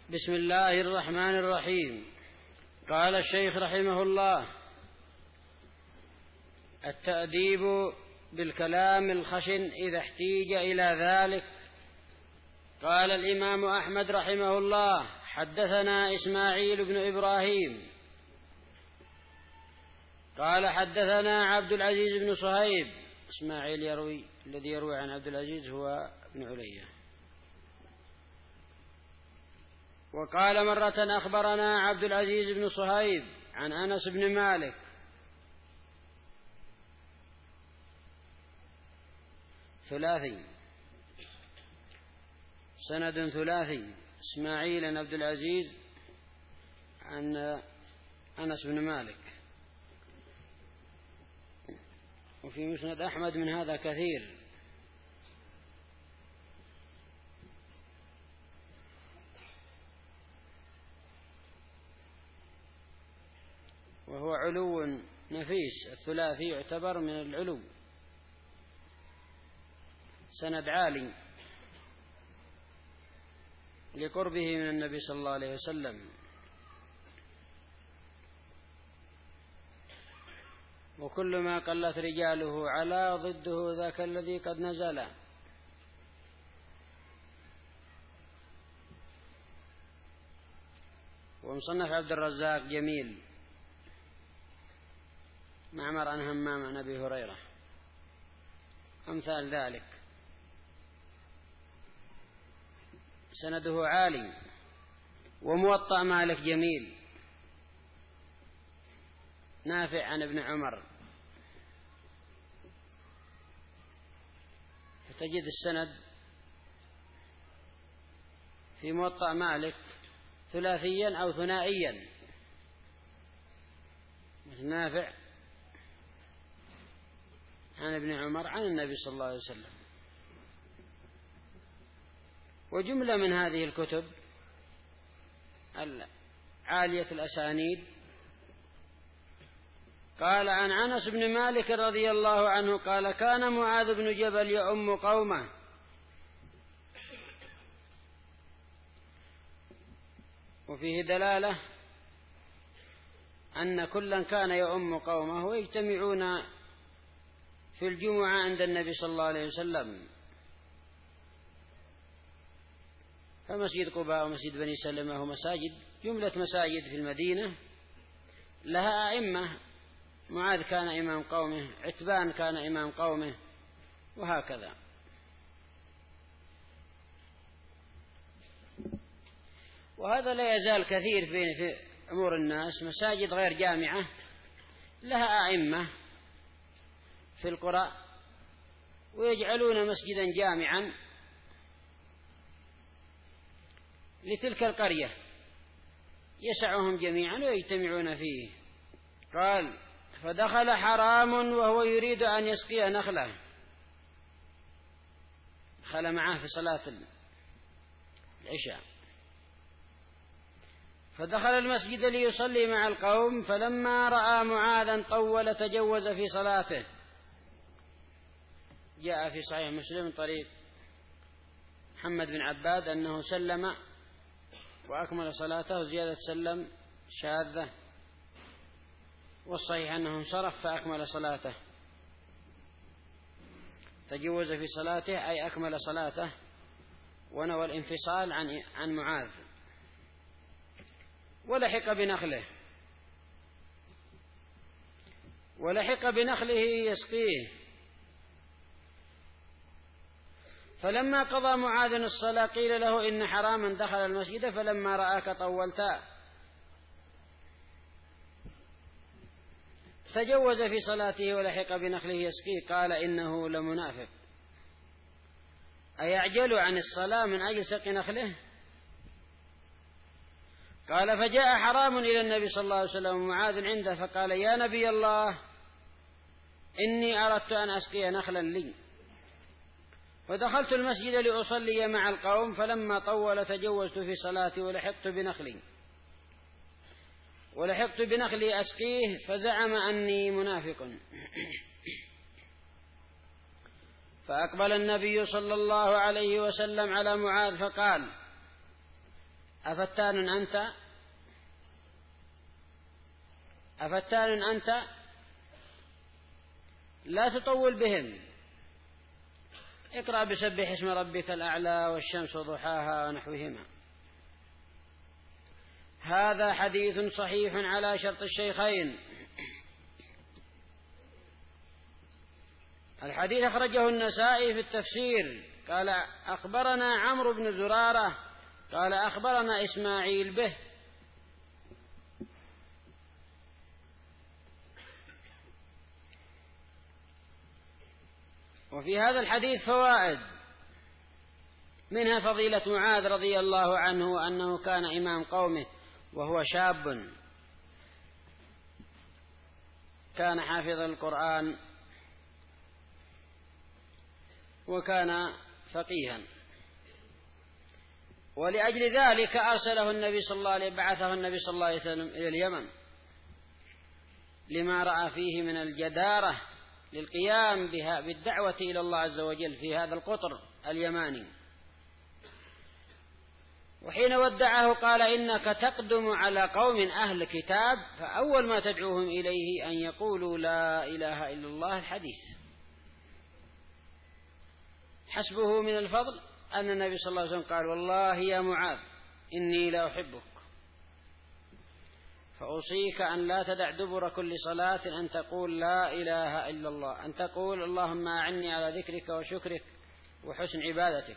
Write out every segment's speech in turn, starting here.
بسم الله الرحمن الرحيم. قال الشيخ رحمه الله: التأديب بالكلام الخشن إذا احتيج إلى ذلك. قال الإمام أحمد رحمه الله: حدثنا إسماعيل بن إبراهيم قال حدثنا عبد العزيز بن صهيب. إسماعيل الذي يروي عن عبد العزيز هو ابن علية. وقال مرة: أخبرنا عبد العزيز بن صهيب عن أنس بن مالك. ثلاثي، سند ثلاثي: إسماعيل عن عبد العزيز عن أنس بن مالك. وفي مسند أحمد من هذا كثير. وهو علو نفيس، الثلاثي يعتبر من العلو، سند عالي لقربه من النبي صلى الله عليه وسلم. وكل ما قلت رجاله على ضده ذاك الذي قد نزل. ومصنف عبد الرزاق جميل. معمر عن همام عن أبي هريرة، أمثال ذلك، سنده عالي. وموطأ مالك جميل، نافع عن ابن عمر. فتجد السند في موطأ مالك ثلاثيا أو ثنائيا، مثل نافع عن ابن عمر عن النبي صلى الله عليه وسلم. وجملة من هذه الكتب عالية الأسانيد. قال عن أنس بن مالك رضي الله عنه قال: كان معاذ بن جبل يؤم قومه. وفيه دلالة أن كلا كان يؤم قومه ويجتمعون في الجمعة عند النبي صلى الله عليه وسلم. فمسجد قباء ومسجد بني سلمة ومساجد، جملة مساجد في المدينة لها أئمة. معاذ كان إمام قومه، عتبان كان إمام قومه، وهكذا. وهذا لا يزال كثير في أمور الناس، مساجد غير جامعة لها أئمة في القرى، ويجعلون مسجدا جامعا لتلك القرية يسعهم جميعا ويجتمعون فيه. قال: فدخل حرام وهو يريد أن يسقي نخله. دخل معه في صلاة العشاء، فدخل المسجد ليصلي مع القوم، فلما رأى معاذا طول تجوز في صلاته. جاء في صحيح مسلم من طريق محمد بن عباد أنه سلم وأكمل صلاته، زيادة سلم شاذة، والصحيح أنه انصرف فأكمل صلاته. تجوز في صلاته أي أكمل صلاته، ونوى الانفصال عن معاذ. ولحق بنخله يسقيه. فلما قضى معاذ الصلاة قيل له: إن حراما دخل المسجد فلما رآك طولت. تجوز في صلاته ولحق بنخله يسقيه. قال: إنه لمنافق، أيعجل عن الصلاة من أجل سقي نخله؟ قال: فجاء حرام إلى النبي صلى الله عليه وسلم ومعاذ عنده، فقال: يا نبي الله، إني أردت أن أسقي نخلا لي، فدخلت المسجد لأصلي مع القوم، فلما طول تجوزت في صلاتي ولحقت بنخلي أسقيه، فزعم أني منافق. فأقبل النبي صلى الله عليه وسلم على معاذ فقال: أفتان أنت أفتان أنت لا تطول بهم، اقرأ بسبح اسم ربك الأعلى والشمس وضحاها ونحوهما. هذا حديث صحيح على شرط الشيخين. الحديث أخرجه النسائي في التفسير، قال أخبرنا عمرو بن زرارة قال أخبرنا إسماعيل به. وفي هذا الحديث فوائد، منها فضيلة معاذ رضي الله عنه أنه كان إمام قومه وهو شاب، كان حافظ القرآن وكان فقيها، ولأجل ذلك أرسله النبي صلى الله عليه وسلم، بعثه النبي صلى الله عليه وسلم إلى اليمن لما رأى فيه من الجدارة للقيام بها بالدعوة إلى الله عز وجل في هذا القطر اليماني. وحين ودعه قال إنك تقدم على قوم أهل كتاب، فأول ما تدعوهم إليه أن يقولوا لا إله إلا الله الحديث. حسبه من الفضل أن النبي صلى الله عليه وسلم قال والله يا معاذ إني لا أحبك، فأوصيك أن لا تدع دبر كل صلاة أن تقول لا إله إلا الله، أن تقول اللهم أعني على ذكرك وشكرك وحسن عبادتك.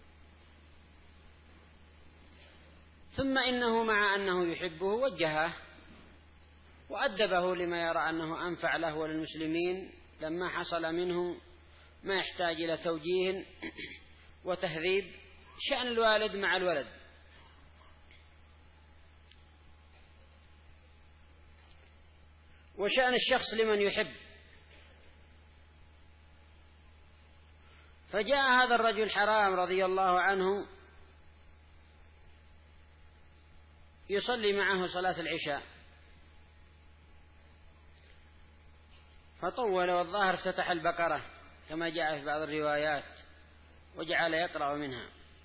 ثم إنه مع أنه يحبه وجهه وأدبه لما يرى أنه أنفع له وللمسلمين لما حصل منه ما يحتاج إلى توجيه وتهذيب. شأن الوالد مع الولد. وشأن الشخص لمن يحب. فجاء هذا الرجل حرام رضي الله عنه يصلي معه صلاة العشاء، فطول والظاهر افتتح البقرة كما جاء في بعض الروايات وجعل يقرأ منها،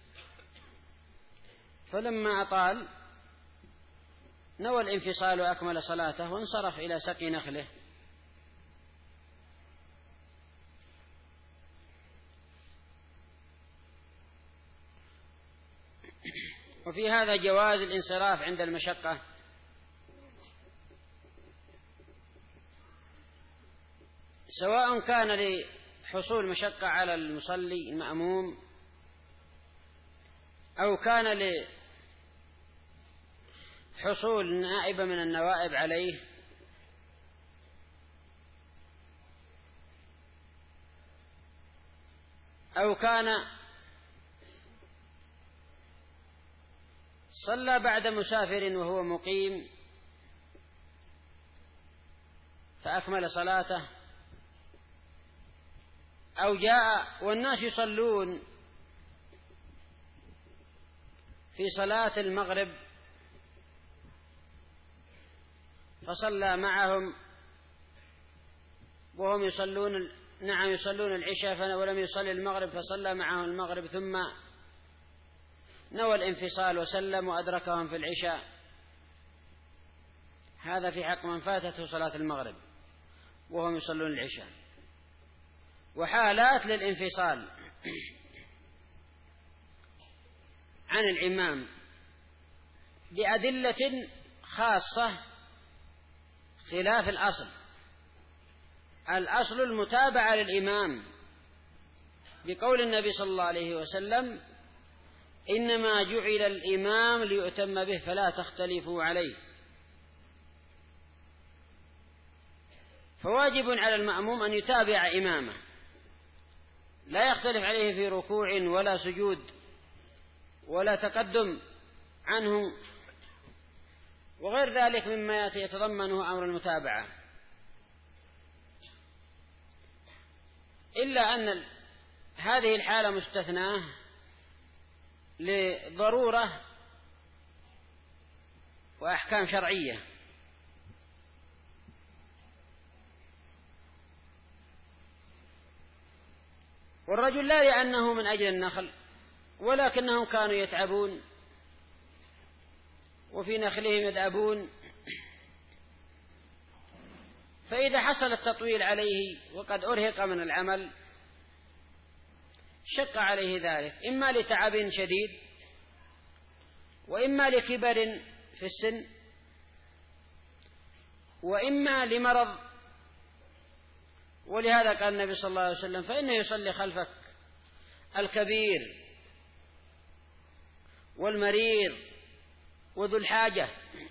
فلما أطال نوى الانفصال وأكمل صلاته وانصرف إلى سقي نخله. وفي هذا جواز الانصراف عند المشقة، سواء كان لحصول مشقة على المصلي المأموم أو كان لحصول نائبة من النوائب عليه، أو كان صلى بعد مسافر وهو مقيم فأكمل صلاته، أو جاء والناس يصلون في صلاة المغرب فصلى معهم وهم يصلون يصلون العشاء ولم يصلي المغرب فصلى معهم المغرب، ثم نوى الانفصال وسلم وأدركهم في العشاء. هذا في حق من فاتته صلاة المغرب وهم يصلون العشاء. وحالات للانفصال عن الإمام بأدلة خاصة خلاف الأصل. الأصل المتابعة للإمام بقول النبي صلى الله عليه وسلم إنما جعل الإمام ليؤتم به فلا تختلفوا عليه. فواجب على المأموم أن يتابع إمامه، لا يختلف عليه في ركوع ولا سجود ولا تقدم عنه وغير ذلك مما يتضمنه أمر المتابعة، إلا أن هذه الحالة مستثناة لضرورة وأحكام شرعية. والرجل لا لأنه من أجل النخل، ولكنهم كانوا يتعبون وفي نخلهم يدأبون. فإذا حصل التطويل عليه وقد أرهق من العمل شق عليه ذلك، إما لتعب شديد وإما لكبر في السن وإما لمرض. ولهذا قال النبي صلى الله عليه وسلم: فإنه يصلي خلفك الكبير والمريض وذو الحاجة.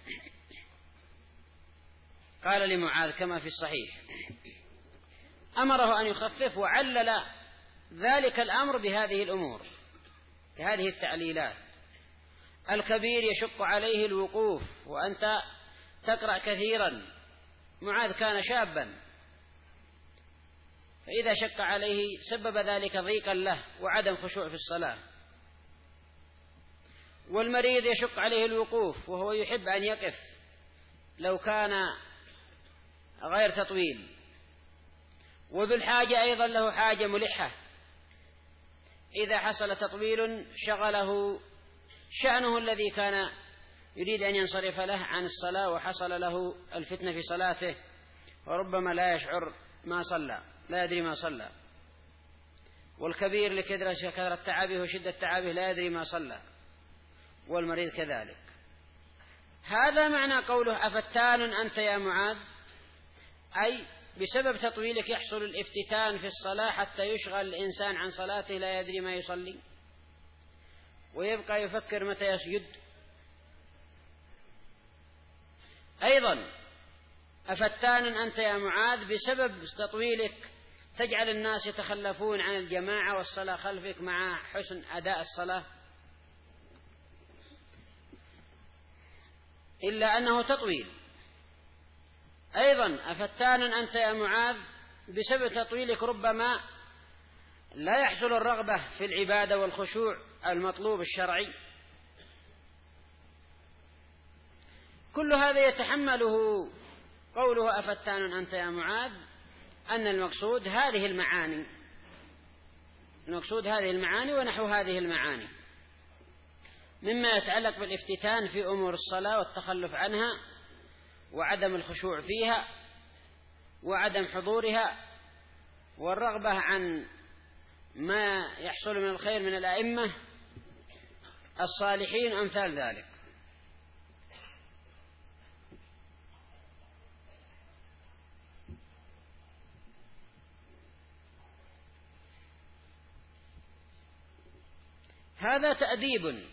قال لمعاذ كما في الصحيح، أمره أن يخفف وعلل ذلك الأمر بهذه الأمور، بهذه التعليلات. الكبير يشق عليه الوقوف وأنت تقرأ كثيرا، معاذ كان شابا، فإذا شق عليه سبب ذلك ضيقا له وعدم خشوع في الصلاة. والمريض يشق عليه الوقوف وهو يحب أن يقف لو كان غير تطويل. وذو الحاجة أيضا له حاجة ملحة، إذا حصل تطويل شغله شأنه الذي كان يريد أن ينصرف له عن الصلاة وحصل له الفتنة في صلاته، وربما لا يشعر ما صلى، لا يدري ما صلى. والكبير لكثرة تعبه وشدة تعبه لا يدري ما صلى، والمريض كذلك. هذا معنى قوله: أفتان أنت يا معاذ، أي بسبب تطويلك يحصل الافتتان في الصلاة حتى يشغل الإنسان عن صلاته لا يدري ما يصلي ويبقى يفكر متى يسجد. أيضا أفتان أنت يا معاذ، بسبب تطويلك تجعل الناس يتخلفون عن الجماعة والصلاة خلفك مع حسن أداء الصلاة، إلا أنه تطويل. أيضا أفتان أنت يا معاذ، بسبب تطويلك ربما لا يحصل الرغبة في العبادة والخشوع المطلوب الشرعي. كل هذا يتحمله قوله أفتان أنت يا معاذ، أن المقصود هذه المعاني، المقصود هذه المعاني ونحو هذه المعاني مما يتعلق بالافتتان في أمور الصلاة والتخلف عنها وعدم الخشوع فيها وعدم حضورها والرغبة عن ما يحصل من الخير من الأئمة الصالحين أمثال ذلك. هذا تأديب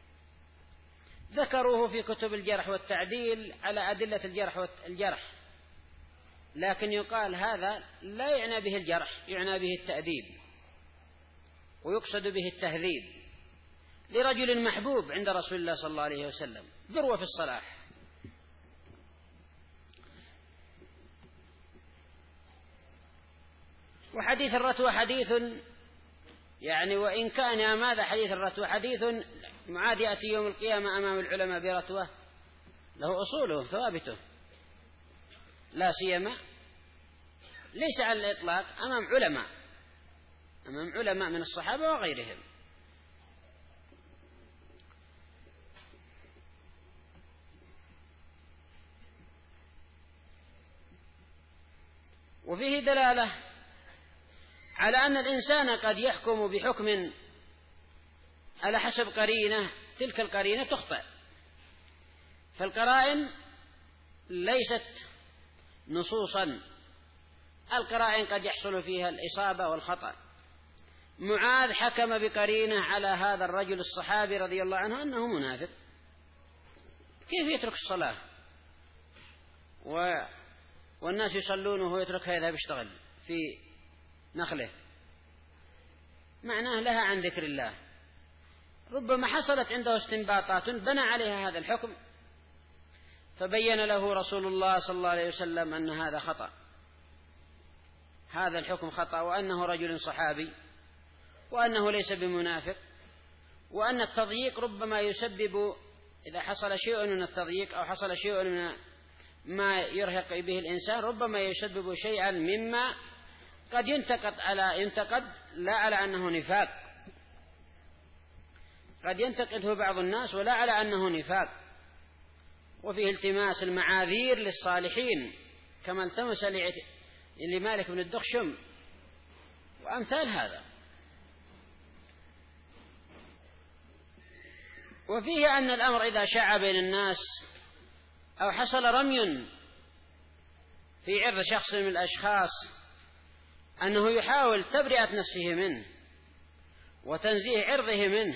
ذكروه في كتب الجرح والتعديل على أدلة الجرح، لكن يقال هذا لا يعنى به الجرح، يعنى به التأديب ويقصد به التهذيب لرجل محبوب عند رسول الله صلى الله عليه وسلم، ذروة في الصلاح. وحديث الرتوة حديث، يعني وإن كان ماذا حديث الرتوة حديث، معاذ يأتي يوم القيامة أمام العلماء برتوة له أصوله ثوابته، لا سيما ليس على الإطلاق أمام علماء من الصحابة وغيرهم. وفيه دلالة على أن الإنسان قد يحكم بحكم على حسب قرينة، تلك القرينة تخطئ، فالقرائن ليست نصوصا، القرائن قد يحصل فيها الإصابة والخطأ. معاذ حكم بقرينة على هذا الرجل الصحابي رضي الله عنه أنه منافق، كيف يترك الصلاة والناس يصلون وهو يتركها يذهب يشتغل في نخله؟ معناه لها عن ذكر الله. ربما حصلت عنده استنباطات بنى عليها هذا الحكم، فبين له رسول الله صلى الله عليه وسلم أن هذا خطأ، هذا الحكم خطأ، وأنه رجل صحابي، وأنه ليس بمنافق، وأن التضييق ربما يسبب، إذا حصل شيء من التضييق أو حصل شيء من ما يرهق به الإنسان ربما يسبب شيئا مما قد ينتقد لا على أنه نفاق، قد ينتقده بعض الناس ولا على أنه نفاق، وفيه التماس المعاذير للصالحين كما التمس لمالك بن الدخشم وأمثال هذا. وفيه أن الأمر إذا شاع بين الناس أو حصل رمي في عرض شخص من الأشخاص أنه يحاول تبرئة نفسه منه وتنزيه عرضه منه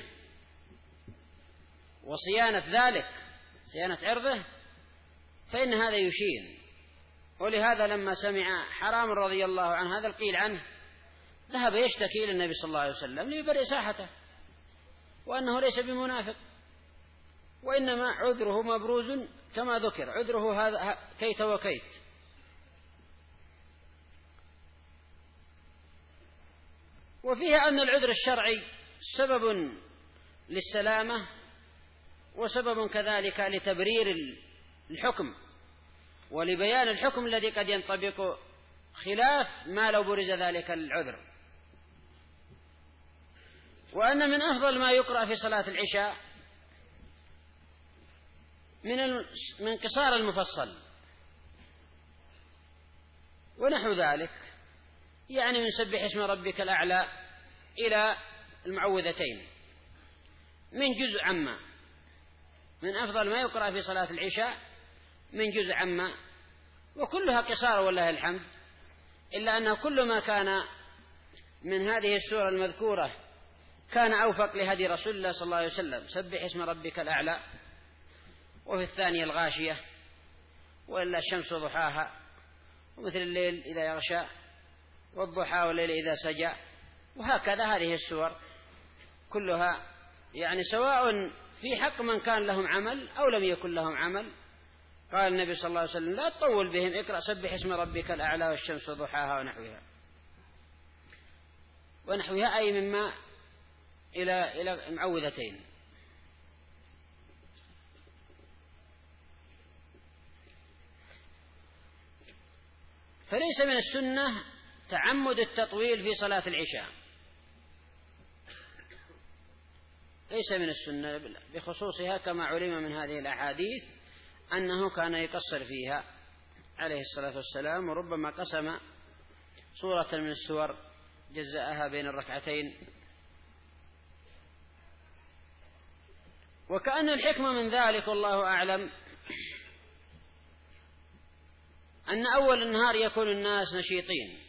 وصيانة ذلك، صيانة عرضه، فإن هذا يشين. ولهذا لما سمع حرام رضي الله عنه هذا القيل عنه ذهب يشتكي إلى النبي صلى الله عليه وسلم ليبرئ ساحته، وأنه ليس بمنافق، وإنما عذره مبروز كما ذكر، عذره هذا كيت وكيت. وفيها أن العذر الشرعي سبب للسلامة وسبب كذلك لتبرير الحكم ولبيان الحكم الذي قد ينطبق خلاف ما لو برز ذلك العذر. وأن من أفضل ما يقرأ في صلاة العشاء من قصار المفصل ونحو ذلك، يعني من سبح اسم ربك الأعلى إلى المعوذتين من جزء عما، من أفضل ما يقرأ في صلاة العشاء من جزء عما، وكلها قصار والله الحمد، إلا أنه كل ما كان من هذه السورة المذكورة كان أوفق لهدي رسول الله صلى الله عليه وسلم، سبح اسم ربك الأعلى، وفي الثانية الغاشية، وإلا الشمس وضحاها، ومثل الليل إذا يغشى، والضحى والليل إذا سجى، وهكذا هذه السور كلها يعني سواء في حق من كان لهم عمل أو لم يكن لهم عمل. قال النبي صلى الله عليه وسلم لا تطول بهم، اقرأ سبح اسم ربك الأعلى والشمس وضحاها ونحوها أي مما إلى معوذتين. فليس من السنة تعمد التطويل في صلاة العشاء، ليس من السنة بخصوصها، كما علم من هذه الأحاديث أنه كان يقصر فيها عليه الصلاة والسلام، وربما قسم سورة من السور جزأها بين الركعتين. وكأن الحكمة من ذلك والله أعلم أن أول النهار يكون الناس نشيطين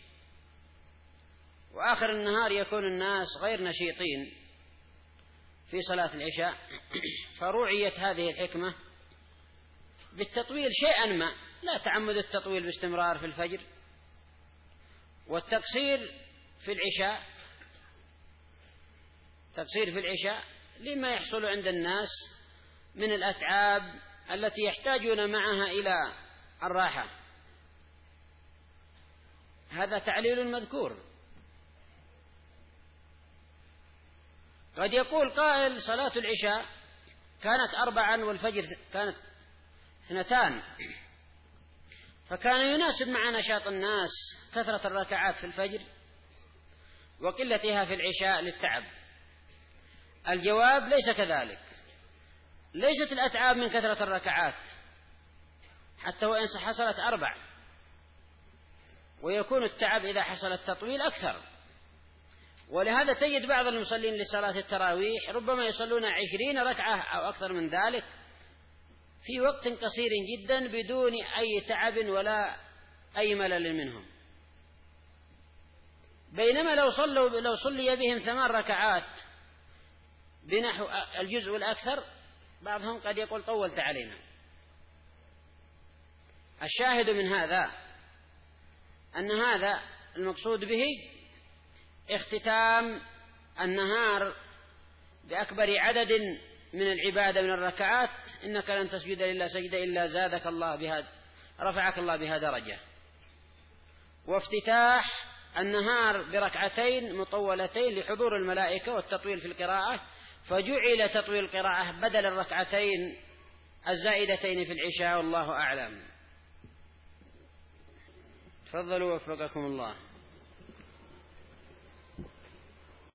وآخر النهار يكون الناس غير نشيطين في صلاة العشاء، فرعيت هذه الحكمة بالتطويل شيئا ما، لا تعمد التطويل باستمرار في الفجر، والتقصير في العشاء، تقصير في العشاء لما يحصل عند الناس من الأتعاب التي يحتاجون معها إلى الراحة. هذا تعليل مذكور. قد يقول قائل صلاة العشاء كانت 4 والفجر كانت 2، فكان يناسب مع نشاط الناس كثرة الركعات في الفجر وقلتها في العشاء للتعب. الجواب ليس كذلك، ليست الأتعاب من كثرة الركعات حتى وإن حصلت 4، ويكون التعب إذا حصل التطويل أكثر. ولهذا تجد بعض المصلين لصلاة التراويح ربما يصلون 20 ركعة أو أكثر من ذلك في وقت قصير جدا بدون أي تعب ولا أي ملل منهم، بينما لو صلي بهم 8 ركعات بنحو الجزء الأكثر بعضهم قد يقول طولت علينا. الشاهد من هذا أن هذا المقصود به اختتام النهار بأكبر عدد من العبادة من الركعات، إنك لن تسجد لله سجدة إلا زادك الله بها، رفعك الله بها درجة. وافتتاح النهار بركعتين مطولتين لحضور الملائكة والتطويل في القراءة، فجعل تطويل القراءة بدل الركعتين الزائدتين في العشاء، والله أعلم. تفضلوا وفقكم الله.